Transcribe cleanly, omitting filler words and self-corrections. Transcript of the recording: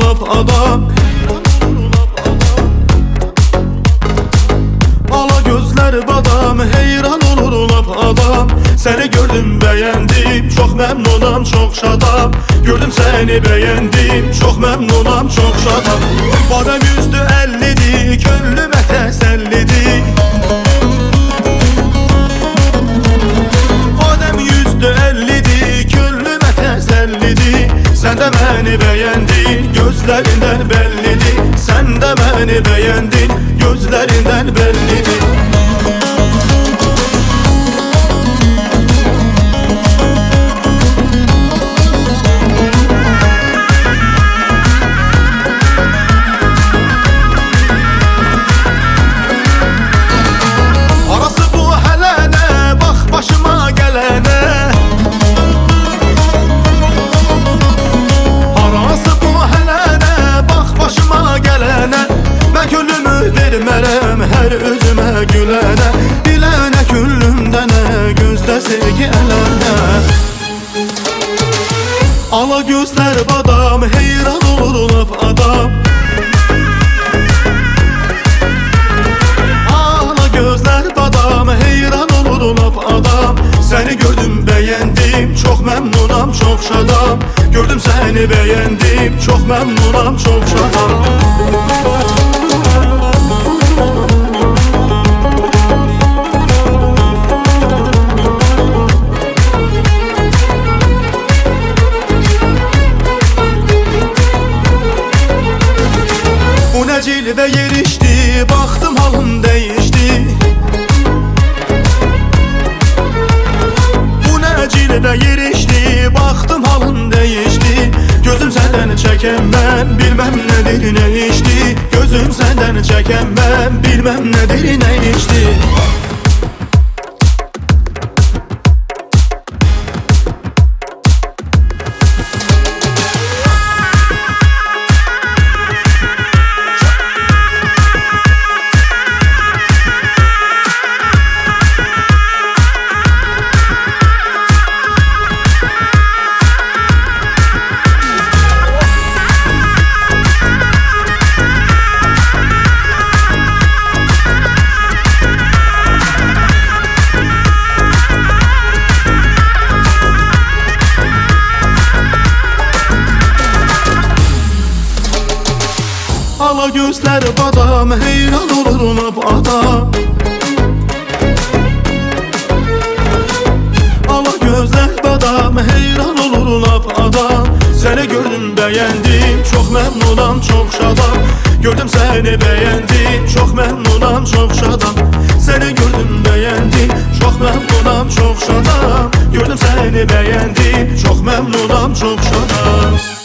lap adam. Ala gözler badam, heyran olur lap adam. Seni gördüm beğendim, çok memnunam, çok şadam. Gördüm seni beğendim, çok memnunam, çok şadam. Badem %50'dir, könlüme təsəllidir. Badem %50'dir, könlüme təsəllidir. Sen de beni beğendin, gözlerinden bellidir. Sen de beni beğendin, gözlerinden bellidir. Arası bu hele ne, bak başıma gelene. Arası bu hele ne, bak başıma gelene. Ben küllümü vermərəm her özüme gülene. Dilene küllümden gözde sevgi elene. Ala gözler badam, heyran olur lap adam. Ala gözler badam, heyran olur lap adam. Seni gördüm beğendim, çok memnunam, çok şadam. Gördüm seni beğendim, çok memnunam, çok şadam. Bu ne cilve yerişti, baktım halım değişti. Bu ne cilve yerişti, baktım halım değişti. Gözüm senden çeken ben, bilmem nedir ne içti. Gözüm senden çeken ben, bilmem nedir ne içti. Ala gözler badam, heyran olur lap adam. Ala gözler badam, heyran olur lap adam. Seni gördüm beğendim, çok memnunam, çok şadam. Gördüm seni beğendim, çok memnunam, çok şadam. Seni gördüm beğendim, çok memnunam, çok şadam. Gördüm seni beğendim, çok memnunam, çok şadam.